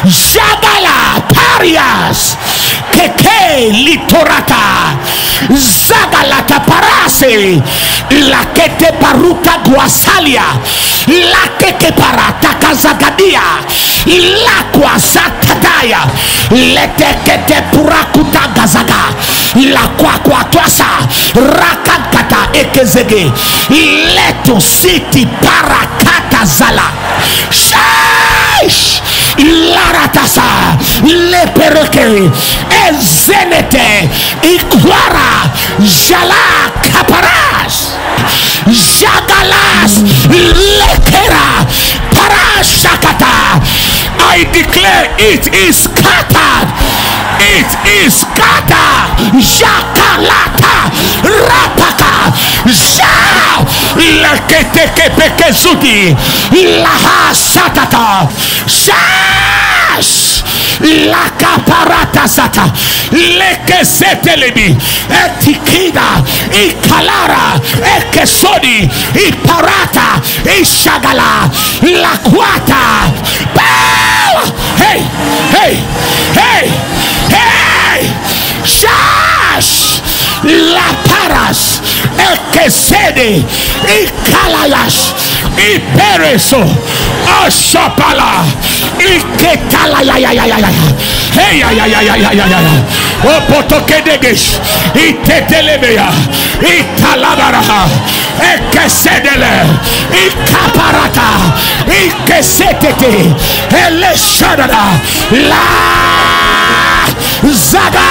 Jagala Parias Keke Litorata Zagalata Parase La Kete Paruta Guasalia La Keke Parata Kazagadia La Kwazatadaya Lete Kete Purakuta Gazaga La Kwakwatwasa Rakakata Ekezege Leto City Parakata Zala Shaish Laratasa Lepereke Ezenete Ikwara Jala Kaparas Jagalas Lekera Parashakata. I declare it is scattered. It is scattered. Jakalata Rapaka Ja Leketeke Pekezuti Laha Satata Shash La Caparata Sata Lekesetelebi Etikida Ikalara Ekesodi Iparata Ishagala La Quata. Hey, hey, hey, hey, Shash La Paras Ekesede Ikalayash Ipereso Oshapala Iketala Hey Opotokedegesh Itetelebea Italabaraha Ekesedele Ikaparata Ikesetete Eleshadada La Zaga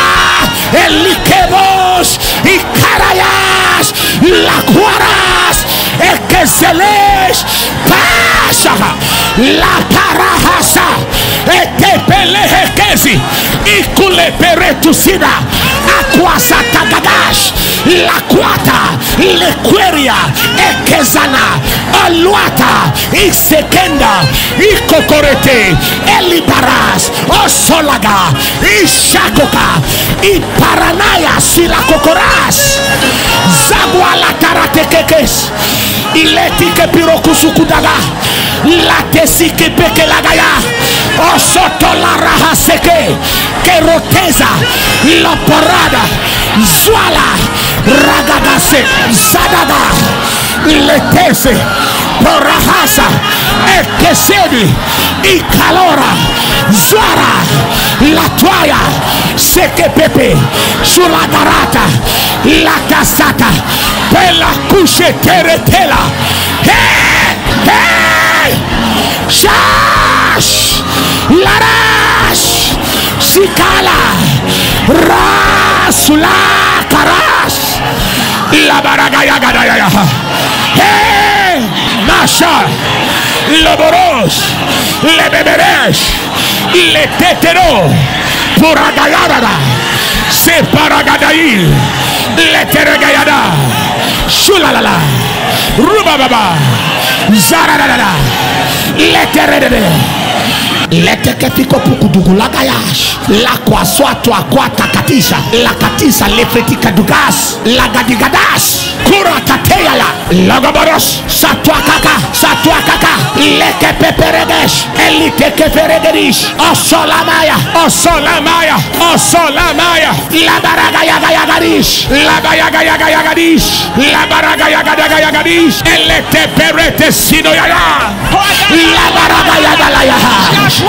Elikebos Ikarayas La Cuaras Ekeselesh Pasha La Parahasa Etepelehekezi Ikule Peretusida Aquasatagadash La Quata Lequeria Ekezana Aluata Isekenda Ikokorete Elibaras Osolaga Ishakoka Iparanaya Silakokoras Zaguala Taratekekes Iletike Pirokusukudaga Latesike Pekelagaya Osoto la Rahaseke Keroteza La Parada Zwala Ragagase Zadaga Letese Porahasa Ekesedi Ikalora Zwara Latoya Seke Pepe Sulagarata Latasata Pela Kushe Teretela Hey Hey Shash Larash Sikala Rasula Karas La Baragaya Gadaya Hey Masha Loboros Lebeberesh Letetero Puragayada Separagadail Leteregayada Shulalala Rubababa Zaradada Leterede Letekefiko pukudugu lagayash La kwaswatu akwata katisha La katisa lefretika dugas La gadigadas Kura kateyala Lagabaros Satwa kaka Leke peperegesh Elite keferegerish Osolamaya La baragayagayagadish La bayagayagayagadish La baragayagayagadish Elete perete sinoyaya La baragayagalayaha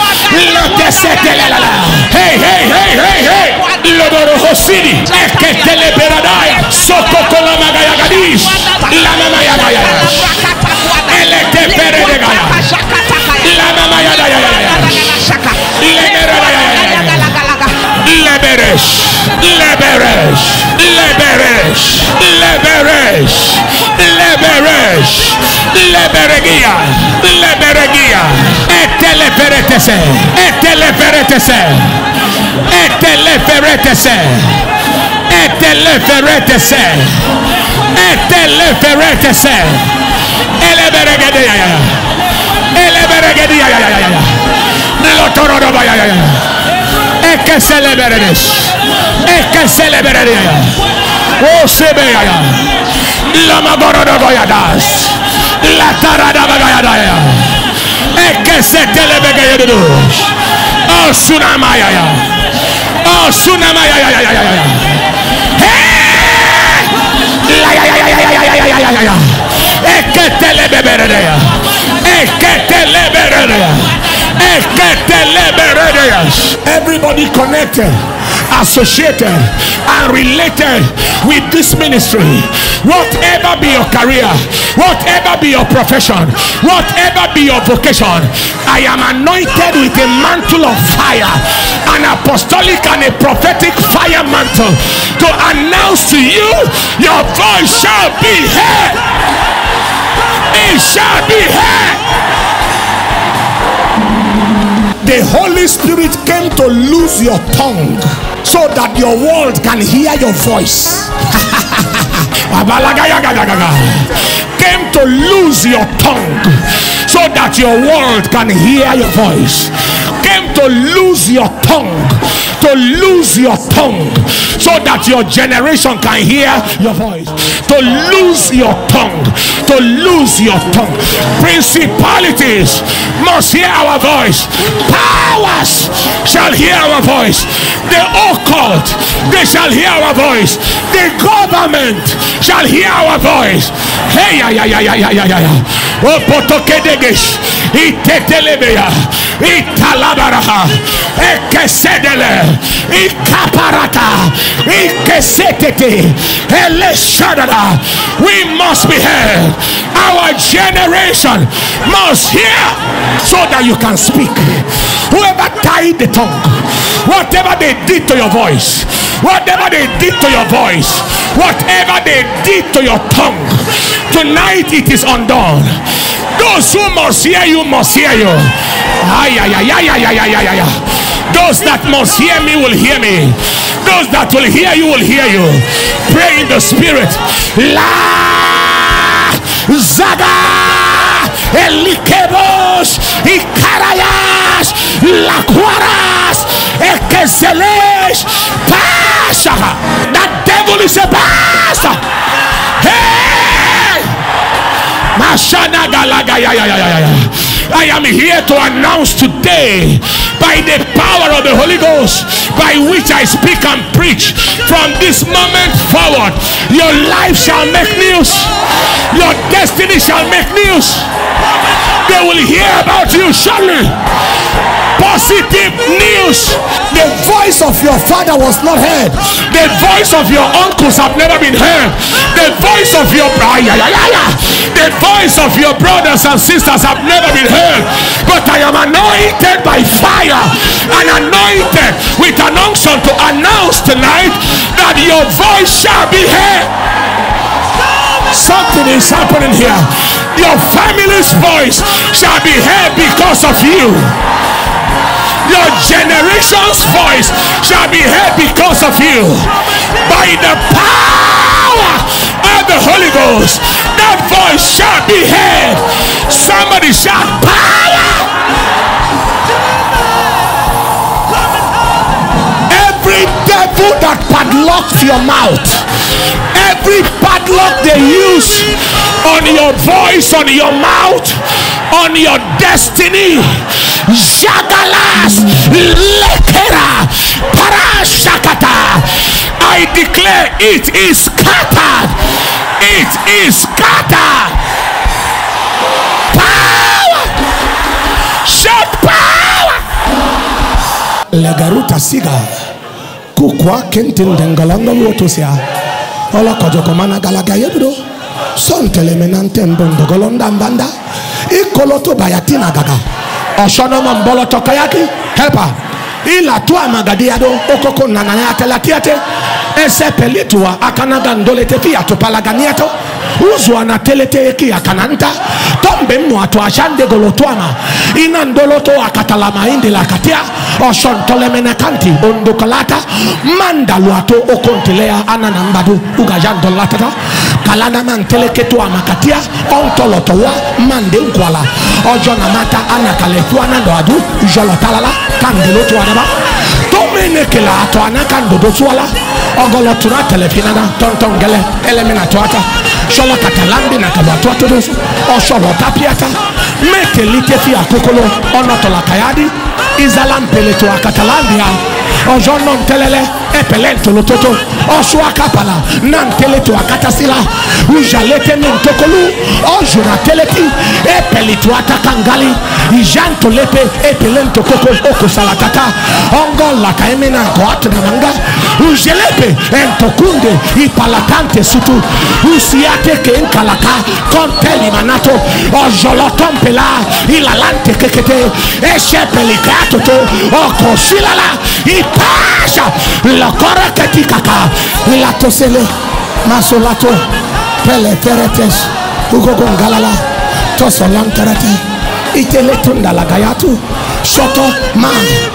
Hey Lodorosini Eketele Beradaya Soko Kolamagayagadish La Mamayagaya Elete Peredegaya La Mamayagaya Leberegia Eteleferetese Oh Sebeya La Magorodo Goyadas La Tarada Bagayadaya Ekesetelebegayados Oh, Sunamaya. Oh, Sunamaya. Everybody connected, associated, and related with this ministry, whatever be your career, whatever be your profession, whatever be your vocation, I am anointed with a mantle of fire, an apostolic and a prophetic fire mantle, to announce to you, your voice shall be heard. It shall be heard. The Holy Spirit came to loose your tongue so that your world can hear your voice. Came to lose your tongue so that your world can hear your voice. Came to lose your tongue, to lose your tongue so that your generation can hear your voice. To lose your tongue, to lose your tongue. Principalities must hear our voice. Powers shall hear our voice. The occult, they shall hear our voice. The government shall hear our voice. Hey, Italabaraha, Ekesedele, Ikaparata, Ikesetete, Eleshadada. We must be heard. Our generation must hear so that you can speak. Whoever tied the tongue, whatever they did to your voice, whatever they did to your voice, whatever they did to your tongue, tonight it is undone. Those who must hear you must hear you. Those that must hear me will hear me. Those that will hear you will hear you. Pray in the spirit. La Zaga Elikebos Ikarayas Laquaras Ekeselesh Pasha. That devil is a bastard. Hey! Mashana Galagaya. I am here to announce today, by the power of the Holy Ghost, by which I speak and preach, from this moment forward, your life shall make news. Your destiny shall make news. They will hear about you shortly. Positive news. The voice of your father was not heard. The voice of your uncles have never been heard. The voice of your the voice of your brothers and sisters have never been heard. But I am anointed by fire and anointed with an unction to announce tonight that your voice shall be heard. Something is happening here. Your family's voice shall be heard because of you. Your generation's voice shall be heard because of you. By the power of the Holy Ghost, that voice shall be heard. Somebody shout power. Every devil that padlocked your mouth, every padlock they use on your voice, on your mouth, on your destiny, Jagalas Lekera Parashakata, I declare it is scattered. It is scattered. Power. Shout power. Legaruta siga kukwa kenten dengalanga wotosia ola kojokomana galaga yedo son telemenante mbondo golonda mbanda ikoloto bayatina gaga oshono mbolo tokayaki helper ila tua magadiado okoko nananya telatiate esepelitua akanaga ndolete pia topalaganiato uzwa na telete eki akananta tombe mwa to ashande golotwana ina ndoloto akatalama indi la katia oshontole menakanti ondokalata mandaluato okontelea ananambadu ugajandolata kalana manteleketu amakatia ontolotowa mande ukwala ojona mata anakaletuana ndoadu jolotalala kandelotu adaba tomenekela to anakandodo swala ogolotura telefinana tontongele elemena toata shola katalambi na kabatwa todosu osholo tapiata mekelite fi akokolo onotola kayadi Izalampele to Akatalandia. Ojonon telele epelento lototo. Oshuakapala nantele to Akatasila. Ujalete mentokolu. Ojura teleti epelitu atakangali. Ijanto lepe epelento koko oko salatata. Ongola kaemena goatnamanga. Ujelepe entokunde ipalatante sutu. Usiate ke enkalaka konteli manato. Ojolotompela ilalante kekete. Eshepelikato to okosilala. Ipasha la koraketikaka. Ilatosele masolato pele teretes ugogongalala tosolanterete iteletunda la gayatu soto man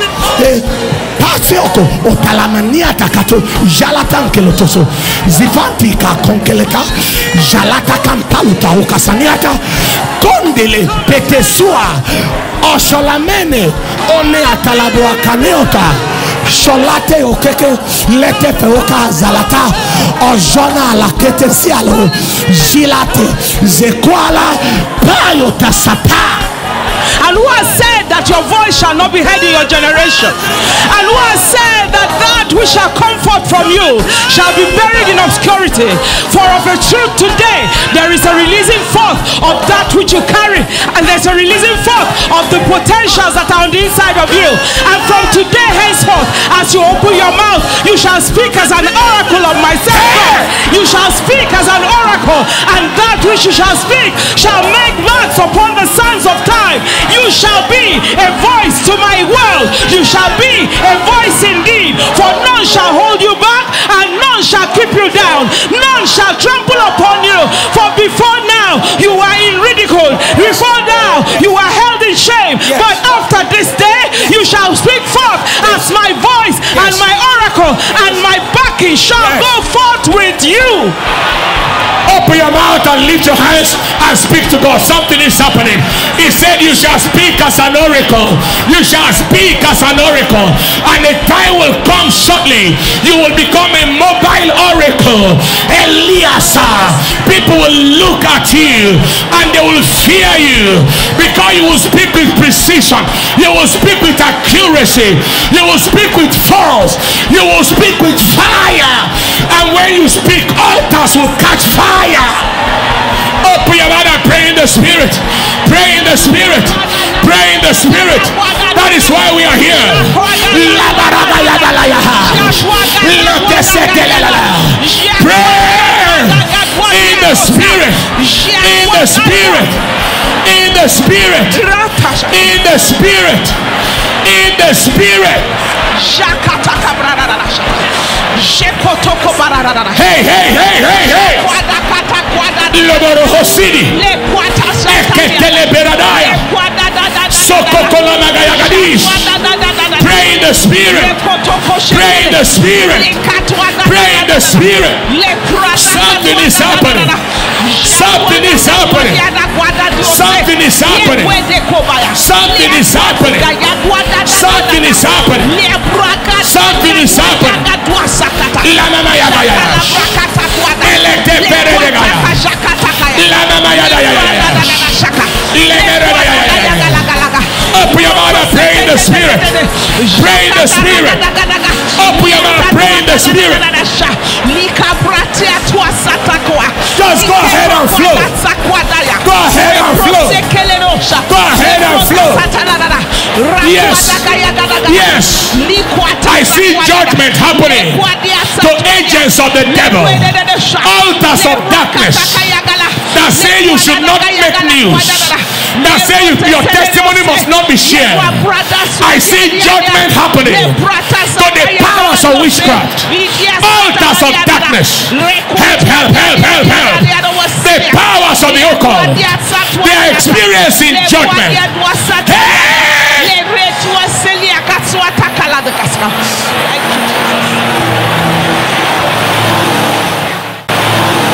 Pafioko otalamania takato jalatan kelotoso zifanti ka konkeleka jalata kampaluta ukasaniata kondele petesua osholamene one atalabwa kaneota Sholate okeke lete feoka zalata ojona la kete sialo jilate zekwala payo tasata. And who has said that your voice shall not be heard in your generation? And who has said that that which shall come forth from you shall be buried in obscurity? For of a truth today there is a releasing forth of that which you carry, and there's a releasing forth of the potentials that are on the inside of you. And from today henceforth, as you open your mouth, you shall speak as an oracle of myself. You shall speak as an oracle, and that which you shall speak shall make marks upon the sands of time. You shall be a voice to my world. You shall be a voice indeed, for none shall hold you back and none shall keep you down. None shall trample upon you, for before now you are in ridicule. Before now you are held in shame. Yes. But after this day you shall speak forth as my voice and my oracle, and my backing shall go forth with you. Open your mouth and lift your hands and speak to God. Something is happening. He said you shall speak as an oracle. You shall speak as an oracle. And a time will come shortly. You will become a mobile oracle. Eliasa. People will look at you and they will fear you, because you will speak with precision. You will speak with accuracy. You will speak with force. You will speak with fire. And when you speak, altars will catch fire. Open your mouth and pray in the spirit. Pray in the spirit. Pray in the spirit. That is why we are here. Pray in the spirit. In the spirit. In the spirit. In the spirit. In the spirit. Hey, hey, hey, hey, hey. Loborohosini. Eketeleberadaya. Sokokolomagayagadish. Pray in the spirit. Pray in the spirit. Pray in the spirit. Something is happening. Something is happening. Something is happening. Something is happening. Something is happening. Something is happening. La mama ya ya ya. Elete peredega. La mama ya ya ya. Open your mouth and pray in the spirit. Pray in the spirit. Open your mouth, pray in the spirit. Just go ahead and flow. Go ahead and flow. Go ahead and flow. Yes. Yes. I see judgment happening to agents of the devil, altars of darkness that say you should not make news, that say your testimony must not be shared. I see judgment happening to the powers of witchcraft, altars of darkness. Help, help, help, help, help. The powers of the occult, they are experiencing judgment.